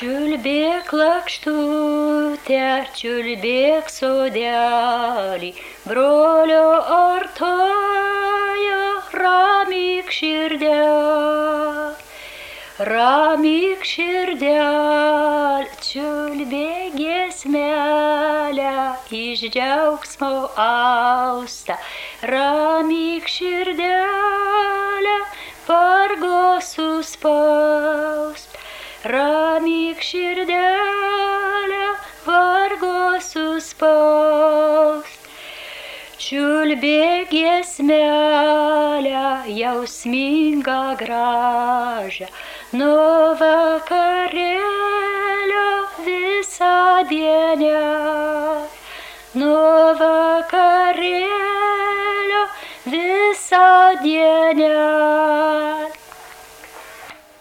Čiulbėk lakštutę, čiulbėk sodelį, brolio artojo, ramyk širdelę. Ramyk širdelę, čiulbėk giesmelę, iš džiaugsmo austa. Ramyk širdelę, vargo suspaust. Ramyk širdelę, vargo suspaust. Čiulbėk giesmelę, jausmingą gražią, nuo vakarėlio visą dienę. Nuo vakarėlio visą dienę.